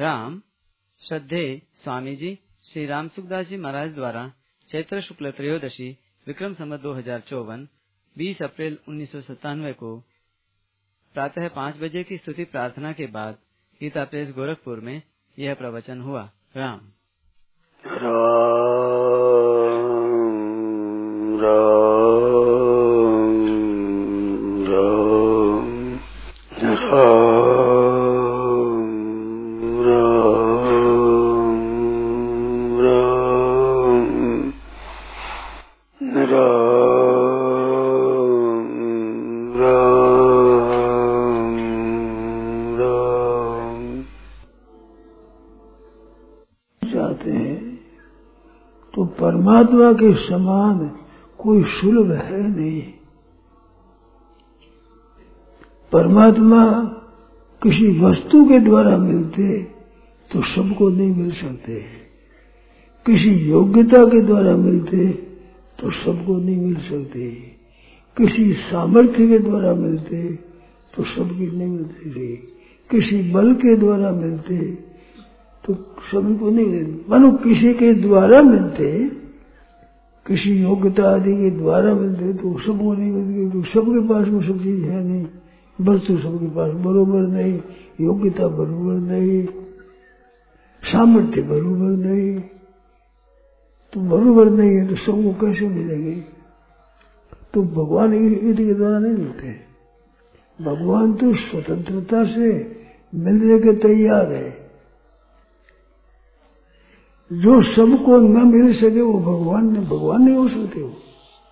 राम श्रद्धेय स्वामी जी श्री राम सुखदास जी महाराज द्वारा चैत्र शुक्ल त्रयोदशी विक्रम संवत 2054 20 अप्रैल 1997 को प्रातः 5 बजे की स्तुति प्रार्थना के बाद गीता प्रेस गोरखपुर में यह प्रवचन हुआ। राम चाहते हैं तो परमात्मा के समान कोई सुलभ है नहीं। परमात्मा किसी वस्तु के द्वारा मिलते तो सबको नहीं मिल सकते, किसी योग्यता के द्वारा मिलते तो सबको नहीं मिल सकते, किसी सामर्थ्य के द्वारा मिलते तो सबकी नहीं मिलती, किसी बल के द्वारा मिलते तो सभी को नहीं मिलते। मानो किसी के द्वारा मिलते, किसी योग्यता आदि के द्वारा मिलते तो सबको नहीं मिलती, तो सबके पास वो सब चीज है नहीं, वस्तु सबके पास बरोबर नहीं, योग्यता बरोबर नहीं, सामर्थ्य बरोबर नहीं, तो बरोबर नहीं है तो सबको कैसे मिलेंगे। तो भगवान इसी के द्वारा नहीं मिलते। भगवान तो स्वतंत्रता से मिलने के तैयार है। जो सबको न मिल सके वो भगवान नहीं हो सकते। वो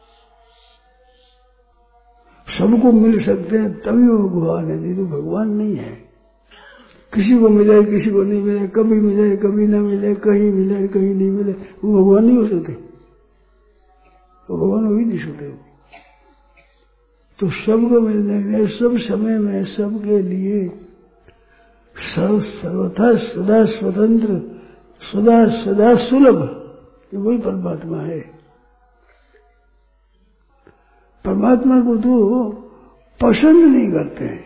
सबको मिल सकते हैं तभी वो भगवान है, नहीं तो भगवान नहीं है। किसी को मिले किसी को नहीं मिले, कभी मिले कभी न मिले, कहीं मिले कहीं नहीं मिले, वो भगवान नहीं हो सकते। वो भगवान हो ही नहीं सकते। तो सबको मिलने में, सब समय में, सबके लिए सर्वथा सदा स्वतंत्र, सदा सुलभ, वही परमात्मा है। परमात्मा को तो पसंद नहीं करते हैं।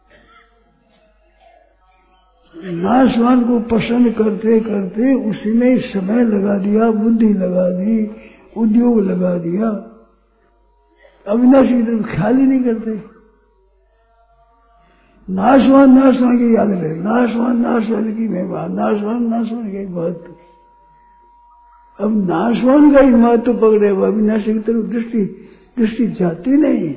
नाशवान को पसंद करते करते उसी में समय लगा दिया, बुद्धि लगा दी, उद्योग लगा दिया, अविनाशी की तरफ ख्याल ही नहीं करते। नाशवान की याद रहे, नाशवान की महिमा, नाशवान की महत्व। अब नाशवान का ही महत्व पकड़े हुआ, अविनाशी की तरफ दृष्टि जाती नहीं।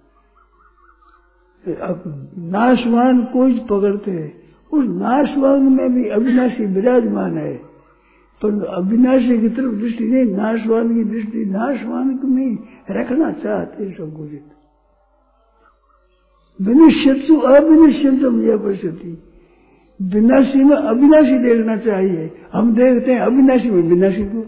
अब नाशवान को ही पकड़ते हैं, उस नाशवान में भी अविनाशी विराजमान है, पर अविनाशी की तरफ दृष्टि नहीं, नाशवान की दृष्टि नाशवान में रखना चाहते सब कुछ। विनिश्चित अविनिश्चितम यह परिस्थिति, विनाशी में अविनाशी देखना चाहिए। हम देखते हैं अविनाशी में विनाशी को।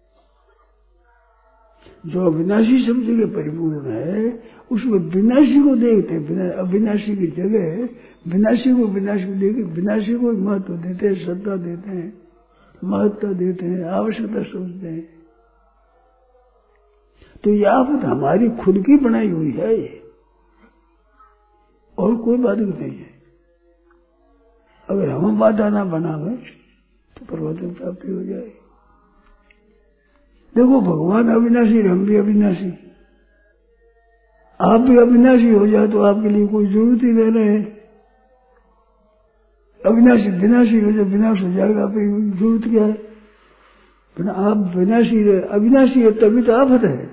जो अविनाशी शब्द के परिपूर्ण है उसमें विनाशी को देखते हैं। अविनाशी की जगह विनाशी को देख, विनाशी को महत्व देते हैं, श्रद्धा देते हैं, महत्व देते हैं, आवश्यकता समझते हैं। तो ये आफत हमारी खुद की बनाई हुई है ये, और कोई बाधक नहीं है। अगर हम बाधा ना बनावे तो परिवर्तन प्राप्ति हो जाए। देखो भगवान अविनाशी, हम भी अविनाशी, आप भी अविनाशी हो जाए तो आपके लिए कोई जरूरत ही नहीं रहे। अविनाशी विनाशी हो जाए, विनाश हो जाएगा, आपकी जरूरत क्या है। आप विनाशी रहे, अविनाशी है तभी तो आफत है।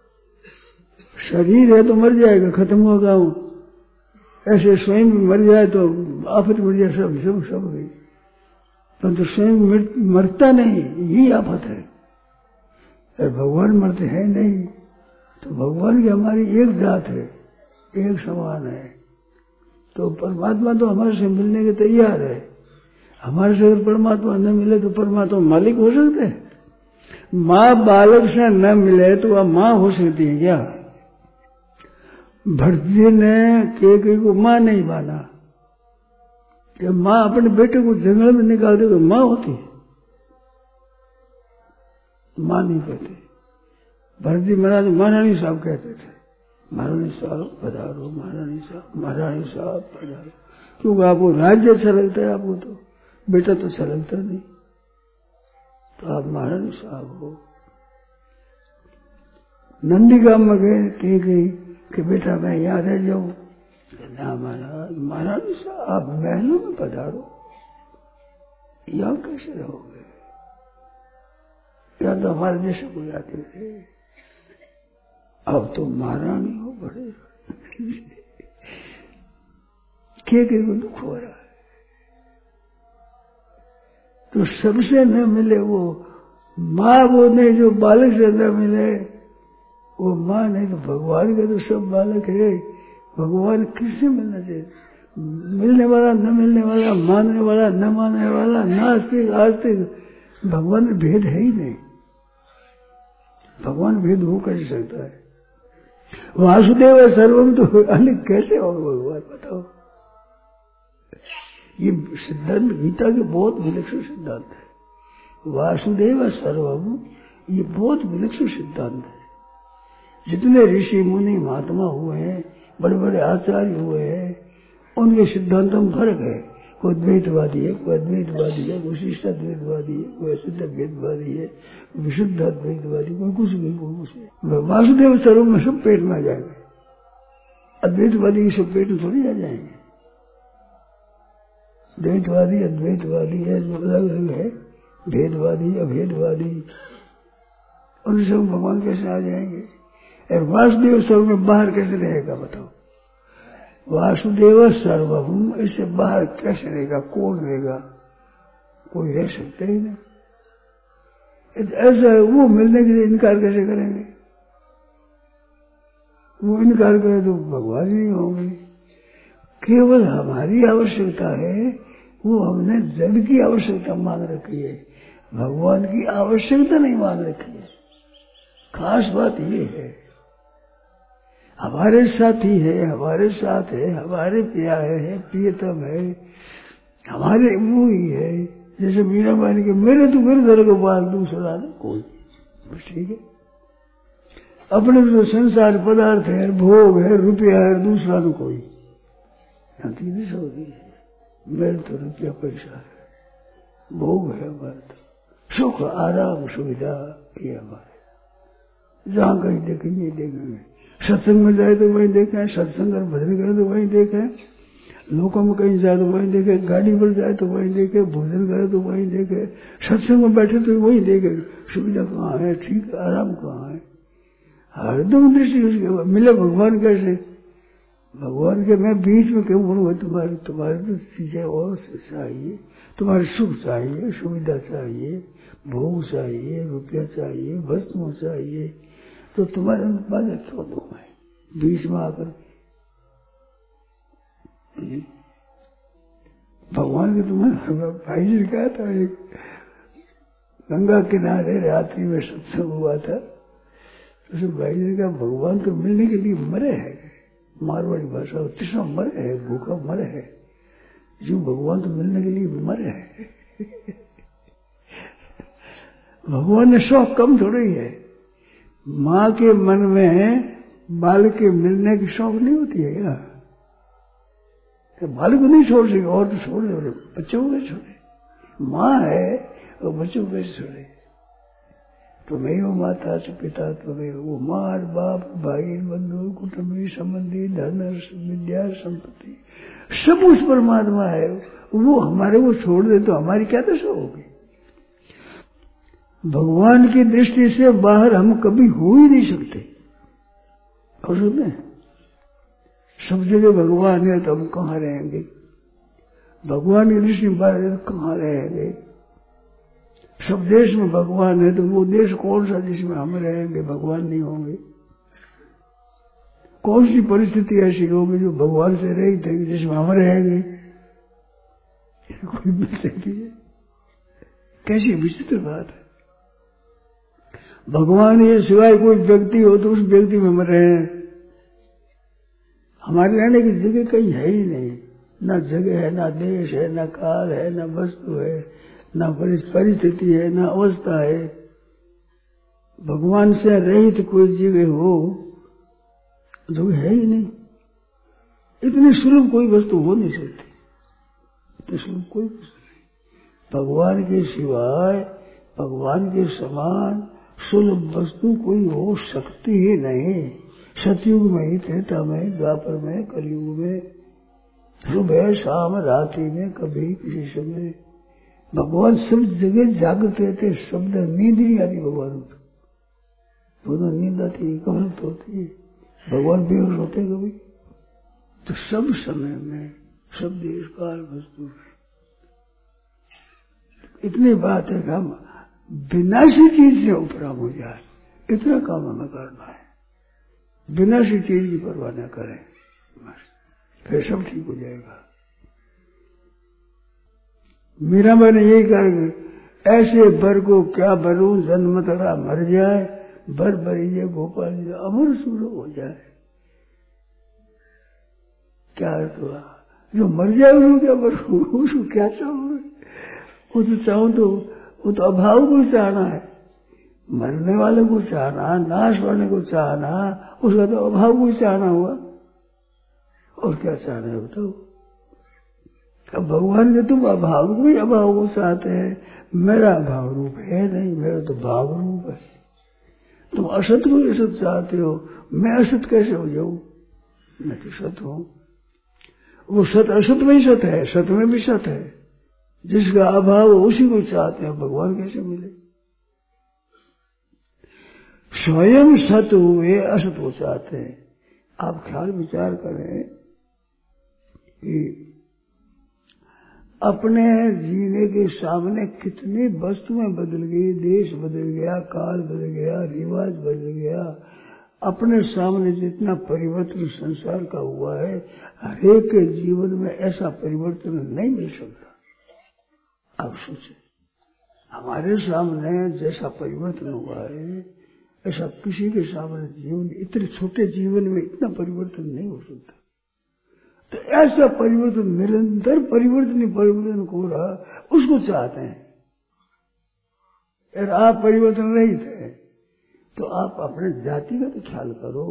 शरीर है तो मर जाएगा, खत्म होगा। ऐसे स्वयं मर जाए तो आफत मर जाए, सब गई। परंतु स्वयं मरता नहीं, यही आफत है। और भगवान मरते हैं नहीं, तो भगवान की हमारी एक जात है, एक समान है। तो परमात्मा तो हमारे से मिलने के तैयार है। हमारे से अगर परमात्मा न मिले तो परमात्मा मालिक हो सकते हैं। माँ बालक से न मिले तो वह माँ हो सकती है क्या? भरत जी ने केकई को माँ नहीं माना। जब माँ अपने बेटे को जंगल में निकाल दे तो माँ होती है, माँ नहीं कहते। भरत जी महारानी साहब कहते थे, महारानी साहब पधारो, महारानी साहब पधारो, क्योंकि आपको राज्य अच्छा लगता है। आपको तो बेटा तो चलता नहीं, तो आप महारानी साहब हो। नंदीगाम में गए कि बेटा मैं यहाँ रह जाऊं। ना महाराज, महारानी साहब आप महलों में पधारो, यहाँ कैसे रहोगे? यहाँ तो हमारे देश को जाते थे, अब तो महारानी हो बड़े। के को दुख हो रहा है, तो सबसे न मिले वो माँ, वो नहीं जो बालक से न मिले वो माँ, नहीं तो भगवान के तो सब बालक है। भगवान किससे मिलना चाहिए? मिलने वाला, न मिलने वाला, मानने वाला, न मानने वाला, नास्तिक आस्तिक, भगवान में भेद है ही नहीं। भगवान भेद हो कैसे सकता है? वासुदेव सर्वम तो अलग कैसे होगा भगवान, बताओ। ये सिद्धांत गीता के बहुत विलक्षण सिद्धांत है। वासुदेव सर्वम ये बहुत विलक्षण सिद्धांत है। जितने ऋषि मुनि महात्मा हुए हैं, बड़े बड़े आचार्य हुए हैं, उनके सिद्धांतों में फर्क है। कोई द्वैतवादी है, कोई अद्वैतवादी है, कोई शिष्ट अद्वैतवादी है, कोई असिद्ध अद्वैतवादी है, विशुद्ध अद्वैतवादी, कोई कुछ भी, कोई कुछ नहीं। वासुदेव सर्व में सब पेट में आ जाएंगे, अद्वैतवादी के सब पेट में थोड़ी आ जाएंगे। द्वैतवादी अद्वैतवादी है, जो अलग अलग है, भेदवादी अभेदवादी, उन सब भगवान कैसे आ जाएंगे? और वासुदेव सर्व में बाहर कैसे रहेगा बताओ? वासुदेव सर्वभूम इससे बाहर कैसे रहेगा? कौन रहेगा? कोई रह सकते ही नहीं। ऐसा वो मिलने के लिए इनकार कैसे करेंगे? वो इनकार करे तो भगवान ही नहीं होंगे। केवल हमारी आवश्यकता है, वो हमने जड़ की आवश्यकता मान रखी है, भगवान की आवश्यकता नहीं मान रखी है। खास बात ये है, हमारे साथी है, हमारे साथ है, हमारे प्यारे है, प्रियतम है, हमारे वो ही है। जैसे मीरा बानी के मेरे तो गिरधर को बाल दूसरा ना कोई, बस ठीक है। अपने तो संसार पदार्थ है, भोग है, रुपया है, दूसरा तो कोई दिशा होती है। मेरे तो रुपया पैसा है, भोग है हमारे, तो सुख आराम सुविधा ये हमारे। जहाँ कहीं देखें ये देखेंगे, सत्संग में जाए तो वहीं देखें, सत्संग और भजन करे तो वहीं देखें, लोगों में कहीं जाए तो वहीं देखे, गाड़ी पर जाए तो वहीं देखे, भोजन करे तो वहीं देखे, सत्संग में बैठे तो वहीं देखे। सुविधा कहाँ है, ठीक आराम कहाँ है? हरदम दृष्टि उसके मिले भगवान कैसे? भगवान के मैं बीच में क्यों बोलूंगा? तुम्हारे तो चीजें और चाहिए, तुम्हारे सुख चाहिए, सुविधा चाहिए, भोग चाहिए, रुपया चाहिए, वस्तु चाहिए, तो तुम्हारे बाधा क्यों दो मैं बीच में आकर? भगवान के तुम्हारे भाई जी कहा था, एक गंगा किनारे रात्रि में सत्संग हुआ था, तो भाई जी का भगवान तो मिलने के लिए मरे है, मारवाड़ी भाषा तृष्णा मरे है, भूखा मरे है, जो भगवान तो मिलने के लिए मरे है। भगवान ने शौक कम थोड़ी है। माँ के मन में बालक के मिलने की शौक नहीं होती है क्या? तो बालक को नहीं छोड़ सके, और तो छोड़ दे, बच्चों को छोड़े। माँ है और बच्चों को कैसे छोड़े? तुम्हें वो माता से पिता, तुम्हें वो माँ बाप भाई बंधु कुटुंबी संबंधी धन विद्या संपत्ति सब उस परमात्मा है। वो हमारे को छोड़ दे तो हमारी क्या दशा होगी? भगवान की दृष्टि से बाहर हम कभी हो ही नहीं सकते। और सुनते सब जगह भगवान है तो हम कहाँ रहेंगे? भगवान की दृष्टि में बाहर है तो कहाँ रहेंगे? सब देश में भगवान है तो वो देश कौन सा जिसमें हम रहेंगे, भगवान नहीं होंगे? कौन सी परिस्थिति ऐसी होगी जो भगवान से रहित है जिसमें हम रहेंगे? कोई मिल सकती है? कैसी विचित्र बात है। भगवान ये सिवाय कोई व्यक्ति हो तो उस व्यक्ति में हम रहे। हमारे रहने की जगह कहीं है ही नहीं, ना जगह है, ना देश है, ना काल है, ना वस्तु है, ना परिस्थिति है, ना अवस्था है। भगवान से रहित कोई जगह हो जो है ही नहीं। इतनी सुलभ कोई वस्तु हो नहीं सकती, इतनी सुलभ कोई वस्तु नहीं। भगवान के सिवाय, भगवान के समान सुलभ वस्तु कोई हो सकती ही नहीं। सतयुग में ही, त्रेता में, द्वापर में, कलयुग में, सुबह शाम रात्रि में, कभी किसी समय भगवान सब जगह जागृत रहते। शब्द नींद नहीं आती भगवान को, दोनों नींद आती है, कमरत होती है। भगवान बेहोश होते कभी? तो सब समय में, सब देश काल वस्तु में। इतनी बात है कि हम विनाशी चीज से उपराम हो जाए, इतना काम हमें करना है। विनाशी चीज की परवाह न करें, बस फिर सब ठीक हो जाएगा। मीरा मैंने यही कहा, ऐसे बर को क्या भरूं, जन्म तड़ा मर जाए, बर बरीजे गोपाल जी अमर सूर हो जाए। क्या अर्थ हुआ? जो मर जाए उसको क्या भरूं, उसको क्या चाहूं? वो तो चाहूं तो वो तो अभाव को चाहना है, मरने वाले को चाहना, नाश होने को चाहना, उसका तो अभाव को चाहना हुआ। और क्या चाहना है बताओ? अब भगवान के तुम अभाव को ही अभाव को चाहते हैं। मेरा अभाव रूप है नहीं, मेरा तो भाव रूप है। तुम असत को ही असत चाहते हो, मैं असत कैसे हो जाऊं? मैं तो सत हूं। वो सत असत में ही सत है, सत में भी सत है। जिसका अभाव उसी को चाहते हैं, भगवान कैसे मिले? स्वयं सत हुए असत को चाहते हैं। आप ख्याल विचार करें कि अपने जीने के सामने कितनी वस्तुएं बदल गई, देश बदल गया, काल बदल गया, रिवाज बदल गया। अपने सामने जितना परिवर्तन संसार का हुआ है, हरेक के जीवन में ऐसा परिवर्तन नहीं मिल सकता। आप सोचें, हमारे सामने जैसा परिवर्तन हुआ है, ऐसा किसी के सामने जीवन, इतने छोटे जीवन में इतना परिवर्तन नहीं हो सकता। तो ऐसा परिवर्तन, निरंतर परिवर्तन हो रहा, उसको चाहते हैं। अगर आप परिवर्तन नहीं थे तो आप अपने जाति का तो ख्याल करो,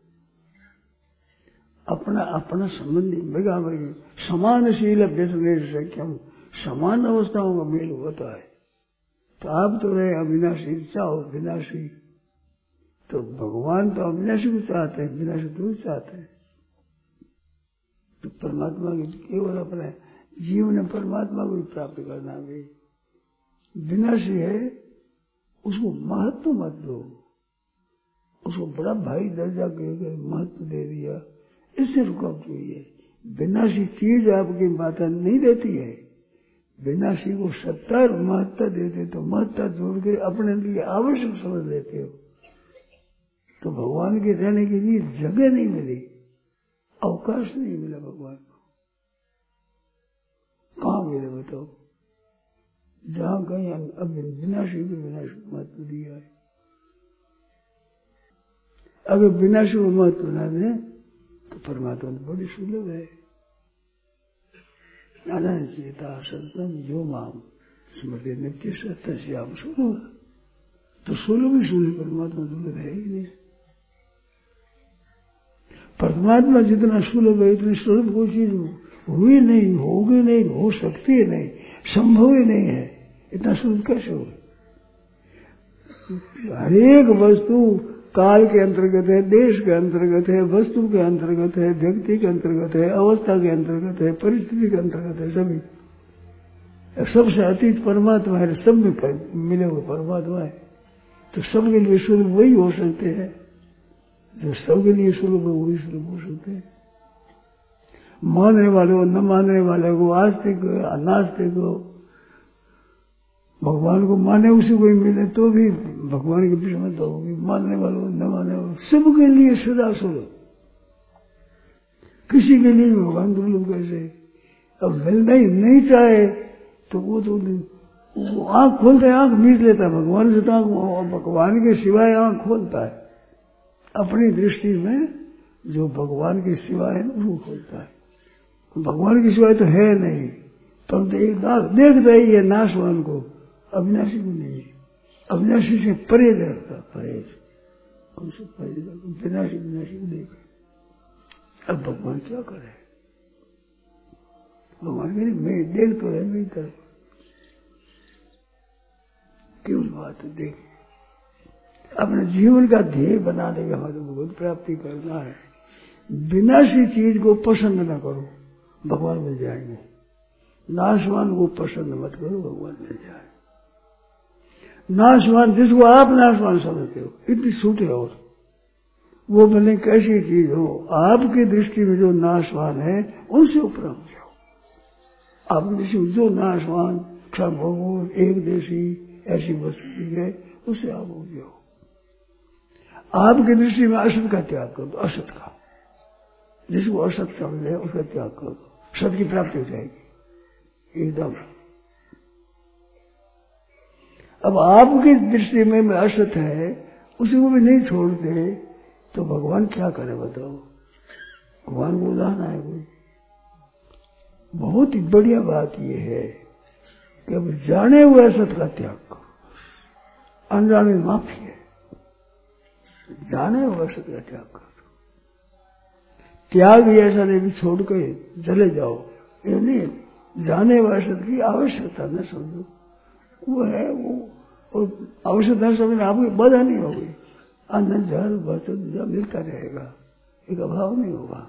अपना संबंधी बेगा भाई समानशील व्यसन सख्यम, समान अवस्थाओं का मेल होता है। तो आप तो रहे अविनाशी, चाहो विनाशी। तो भगवान तो अविनाशी को चाहते हैं, विनाशी तो चाहते हैं। तो परमात्मा की केवल अपने जीवन में परमात्मा को प्राप्त करना भी। विनाशी है उसको महत्व मत दो, उसको बड़ा भाई दर्जा के महत्व दे दिया, इससे रुका चाहिए। विनाशी चीज आपकी माता नहीं देती है। विनाशी को सत्ता और महत्ता देते तो महत्ता जोड़ के अपने लिए आवश्यक समझ लेते हो, तो भगवान के रहने के लिए जगह नहीं मिली, अवकाश नहीं मिला भगवान को। कहाँ मिले बताओ? जहां कहीं अब विनाशी को विनाशी महत्व दिया है। अगर विनाशी को महत्व न दे तो परमात्मा तो बड़ी सुलभ है। अनंत चेता सततम यो माम स्मृति नित्य सत्यश्याम सुलभ। तो सुलभ ही सुलभ, परमात्मा सुलभ है ही नहीं। परमात्मा जितना सुलभ है, इतनी सुलभ कोई चीज हुई नहीं, होगी नहीं, हो सकती है नहीं, संभव ही नहीं है। इतना सुलभ कैसे हो? हरेक वस्तु काल के अंतर्गत है, देश के अंतर्गत है, वस्तु के अंतर्गत है, व्यक्ति के अंतर्गत है, अवस्था के अंतर्गत है, परिस्थिति के अंतर्गत है। सभी सबसे अतीत परमात्मा है, सब में मिले हुए परमात्मा है। तो सबके लिए सुलभ वही हो सकते हैं, जो सबके लिए सुलभ है वही सुलभ हो सकते हैं। मानने वाले को, न मानने वाले को, आस्तिक अनास्तिक को, भगवान को माने उसी को ही मिले तो भी भगवान की विषमता होगी। मानने वालों न मानने वालों सबके लिए सदा सुलभ। किसी के लिए भगवान दुर्लभ कैसे? अब मिलना ही नहीं चाहे तो वो तो आंख खोलता है, आंख मीच लेता है भगवान से, तो भगवान के सिवाय आंख खोलता है। अपनी दृष्टि में जो भगवान के सिवाय है उसको खोलता है। भगवान के सिवाय तो है नहीं, परंतु एक देखता ही है नाशवान को, अविनाशी को नहीं है। अविनाशी से परे रहता, परहेज हमसे परे, विनाशी को देख। अब भगवान क्या करे? भगवान कहे मैं देख तो है मेरी तरफ, केवल बात देख, अपने जीवन का ध्येय बनाने का हमें भगवत प्राप्ति करना है। बिना सी चीज को पसंद न करो, भगवान मिल जाएंगे। नाशवान को पसंद मत करो, भगवान मिल जाए। नाशवान जिसको आप नाशवान समझते हो, इतनी छूट है, और वो भले कैसी चीज हो, आपकी दृष्टि में जो नाशवान है उनसे ऊपर हो जाओ। आपकी दृष्टि में जो नाशवान, क्षण, एक देशी ऐसी वस्तु है, उससे आप हो जाओ। आपकी दृष्टि में असत का त्याग कर दो, असत का, जिसको असत समझे उसका त्याग कर दो, सत की प्राप्ति हो जाएगी एकदम। अब आपकी दृष्टि में असत है, उसी को भी नहीं छोड़ते तो भगवान क्या करे बताओ? भगवान को उदाहरण है कोई? बहुत ही बढ़िया बात यह है कि अब जाने हुए असत का त्याग करो, अनजाने माफी है, जाने हुए असत का त्याग करो। त्याग ऐसा नहीं भी छोड़ के चले जाओ, ये नहीं, जाने हुए असत की आवश्यकता न समझो, वो है वो आवश्यकता समझना आपकी बाधा नहीं होगी। अन्न जल वस्त्र मिलता रहेगा, एक अभाव नहीं होगा।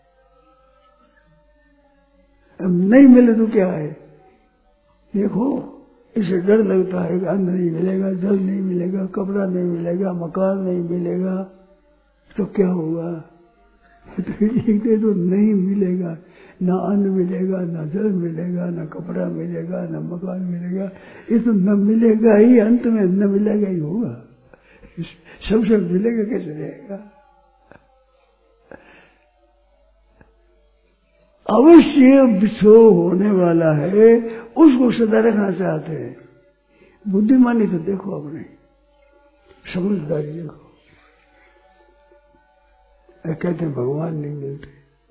नहीं मिले तो क्या है? देखो, इसे डर लगता है कि अन्न नहीं मिलेगा, जल नहीं मिलेगा, कपड़ा नहीं मिलेगा, मकान नहीं मिलेगा, तो क्या होगा? तो एक तो नहीं मिलेगा, ना अन्न मिलेगा, ना जल मिलेगा, ना कपड़ा मिलेगा, ना मकान मिलेगा, ये तो न मिलेगा ही, अंत में न मिलेगा ही होगा। सबसे मिलेगा कैसे रहेगा? अवश्य बिछो होने वाला है, उसको सदा रखना चाहते हैं। बुद्धिमानी तो देखो अपने, समझदारी देखो। कहते हैं भगवान नहीं मिलते,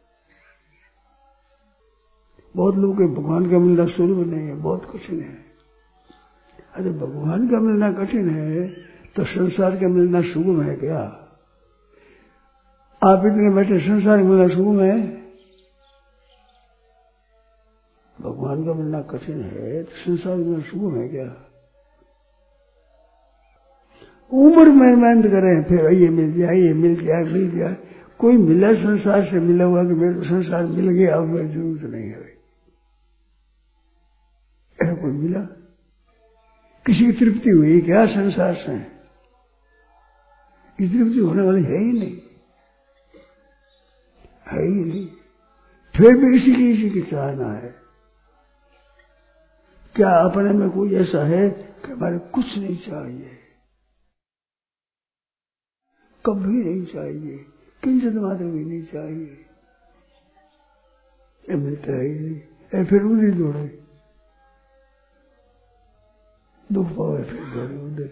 बहुत लोग के भगवान का मिलना सुलभ नहीं है, बहुत कठिन है। अरे भगवान का मिलना कठिन है तो संसार का मिलना सुगम है क्या? आप इतने बैठे, संसार का मिलना सुगम है? भगवान का मिलना कठिन है तो संसार में सुगम है क्या? उम्र में मेहनत करें, फिर ये मिल जाए, ये मिल जाए, मिल जाए। कोई मिला संसार से मिला हुआ कि मेरे संसार मिल गया, अब मेरी जरूरत नहीं है, ऐसा कोई मिला? किसी की तृप्ति हुई क्या संसार से? ये तृप्ति होने वाली है ही नहीं, है ही नहीं। फिर भी इसी की चाहना है। क्या अपने में कोई ऐसा है कि हमारे कुछ नहीं चाहिए, कभी नहीं चाहिए, किंचित मात्र भी नहीं चाहिए? ये मिलता है ही नहीं। फिर उधर दौड़े, दुख पावे, फिर दौड़े उधर।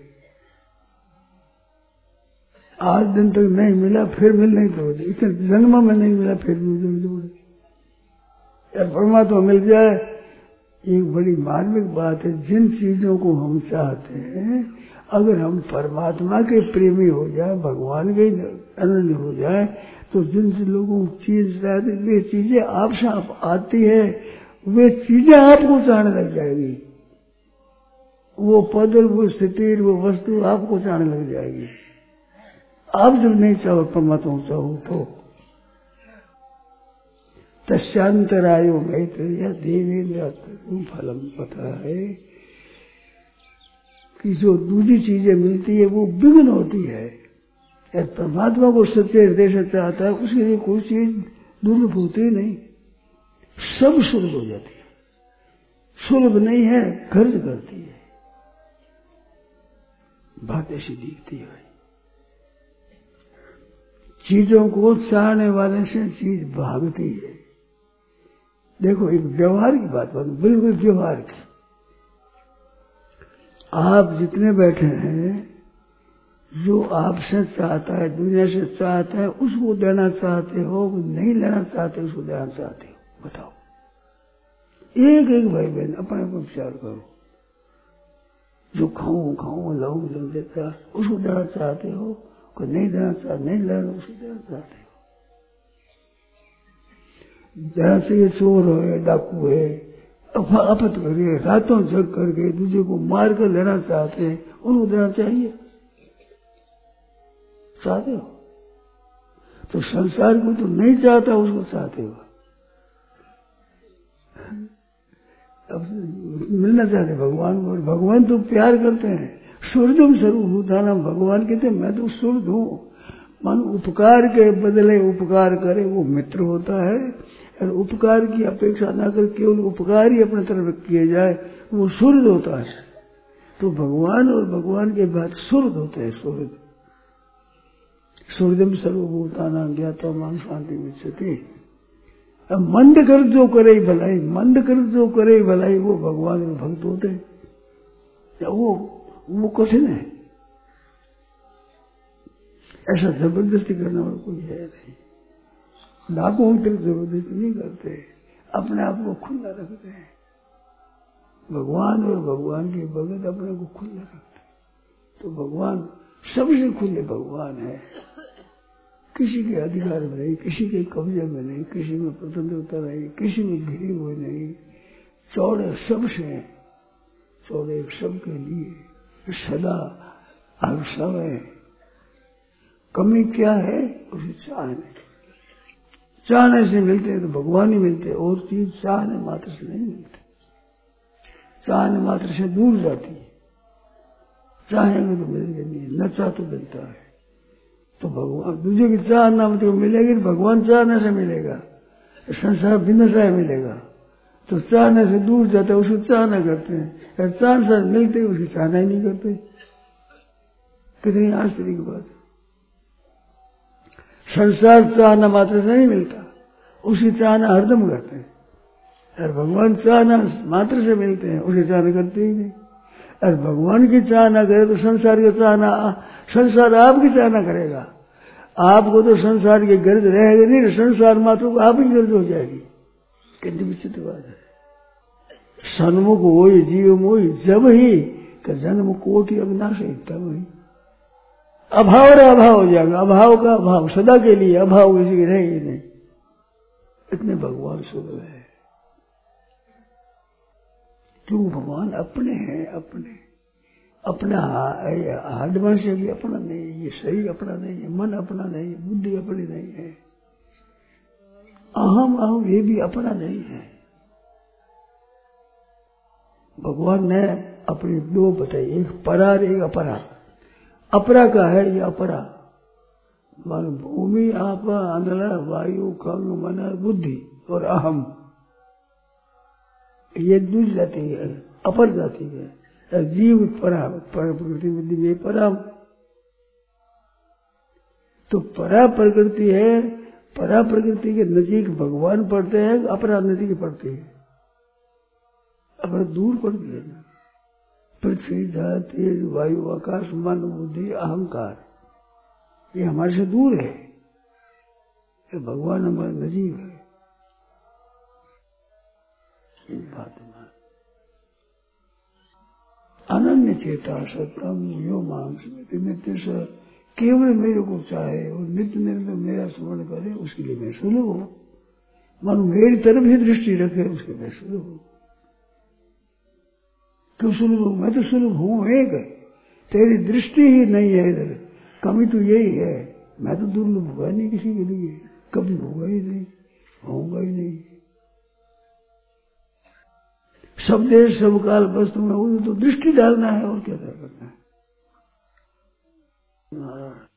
आज दिन तक नहीं मिला, फिर मिलने दौड़े, इतने जन्म में नहीं मिला, फिर भी उधर दौड़े। या परमात्मा मिल जाए, एक बड़ी मार्मिक बात है। जिन चीजों को हम चाहते हैं, अगर हम परमात्मा के प्रेमी हो जाए, भगवान के अनन्य हो जाए, तो जिन लोगों को चीज चाहते, वे चीजें आपसे आप आती है, वे चीजें आपको चाहने लग जाएगी। वो पद, वो स्थिति, वो वस्तु आपको चाहने लग जाएगी। आप जब नहीं चाहो, परमात्मा चाहो तो तस्यांतरायो मैत्रेय देवेंद्र फलम। पता है कि जो दूसरी चीजें मिलती है वो विघ्न होती है। परमात्मा को सच्चे हृदय से चाहता है, उसके लिए कोई चीज दुर्लभ होती नहीं, सब सुलभ हो जाती है। सुलभ नहीं है, खर्च करती है, बात ऐसी दिखती है। चीजों को चाहने वाले से चीज भागती है। देखो, एक व्यवहार की बात बात, बिल्कुल व्यवहार की। आप जितने बैठे हैं, जो आपसे चाहता है, दुनिया से चाहता है, उसको देना चाहते हो, नहीं लेना चाहते उसको देना चाहते हो? बताओ। एक एक भाई बहन अपने को विचार करो। जो खाऊं लाऊं देता, उसको देना चाहते हो, को नहीं देना चाहते, नहीं लेना उसको देना चाहते हो। देना चाहिए चोर है, डाकू है, अफत करके रातों जग करके दूसरे को मार कर लेना चाहते हैं, उनको देना चाहिए? चाहते हो? तो संसार को तो नहीं चाहता, उसको चाहते हो। अब मिलना चाहते भगवान को, भगवान तो प्यार करते हैं। सूर्यम सर्वभूतानां, भगवान कहते हैं मैं तो सूर्य हूं। मन उपकार के बदले उपकार करे वो मित्र होता है, और उपकार की अपेक्षा न कर केवल उपकार ही अपने तरफ किए जाए वो सूर्य होता है। तो भगवान और भगवान के बाद सूर्य होते हैं। सूर्यम सर्वभूतानां ज्ञात्वा मां शांति विचते। अब मंद कर जो करे भलाई, मंद कर जो करे भलाई, वो भगवान में भक्त होते हैं। या वो कठिन है, ऐसा जबरदस्ती करने वाला कोई है नहीं। नाकों की जबरदस्ती नहीं करते, अपने आप को खुला रखते हैं। भगवान और भगवान के भगत अपने को खुला रखते हैं। तो भगवान सबसे खुले भगवान है, किसी के अधिकार में नहीं, किसी के कब्जे में नहीं, किसी में स्वतंत्रता नहीं, किसी में घिरे हुए नहीं। चौड़े सबसे, चौड़े सबके लिए सदा हर समय। कमी क्या है? उसे चाहने से मिलते हैं तो भगवान ही मिलते हैं, और चीज चाहने मात्र से नहीं मिलती। चाहने मात्र से दूर जाती है, चाहेंगे तो मिलेगी नहीं, न चाह तो मिलता है। तो भगवान दूसरे की चाह ना मतलब मिलेगी, भगवान चाहने से मिलेगा, संसार बिना चाहे मिलेगा। तो चाहने से दूर जाता है, उसको चाहना करते हैं, और चाह से मिलते उसकी चाहना ही नहीं करते। कितनी आश्चर्य की बात। संसार चाहना मात्र से नहीं मिलता, उसकी चाहना हरदम करते हैं। और भगवान चाहना मात्र से मिलते हैं, उसकी चाहना करते ही नहीं। और भगवान की चाहना करे तो संसार की चाहना, संसार आपकी चाहना करेगा। आपको तो संसार की गर्ज रहेगी नहीं, संसार मात्र को आप ही गर्ज हो जाएगी। कितनी विचित्र बात है। सन्मुख वही जीव मोही, जब ही का जन्म कोटि अविनाशी, तब ही अभाव अभाव हो जाएगा। अभाव का अभाव सदा के लिए, अभाव किसी की रहेगी नहीं। इतने भगवान शुभ है। क्यों? भगवान अपने हैं, अपना हार्डवन से भी अपना नहीं है, ये शरीर अपना नहीं है, मन अपना नहीं है, बुद्धि अपनी नहीं है, अहम ये भी अपना नहीं है। भगवान ने अपनी दो बताई, एक परा एक अपरा। अपरा का है ये अपरा, मान भूमि आप अंधला वायु खंग मन बुद्धि और अहम, ये दूसरी जाति है, अपर जाति है। जीव परा, पर प्रकृति बुद्धि में परा। तो परा प्रकृति है, परा प्रकृति के नजीक भगवान पड़ते हैं, अपरा नजीक पड़ती है, अपरा दूर पड़ती है ना। पृथ्वी जल तेज वायु आकाश मन बुद्धि अहंकार, ये हमारे से दूर है, ये भगवान हमारे नजीक है। बात अनन्य चेता सतम यो मांस नित्य से केवल मेरे को चाहे और नित्य निरंतर मेरा स्मरण करे, उसके लिए मैं सुलभ हूं। मानो मेरी तरफ ही दृष्टि रखे, उसके मैं सुलभ हूं। क्यों सुलभ हूं? मैं तो सुलभ हूं एक, तेरी दृष्टि ही नहीं है इधर। कमी तो यही है, मैं तो दुर्लभ हुआ नहीं किसी के लिए, कभी होगा ही नहीं, होगा ही नहीं। सब देश सब काल वस्तु में तो दृष्टि डालना है, और क्या करना है।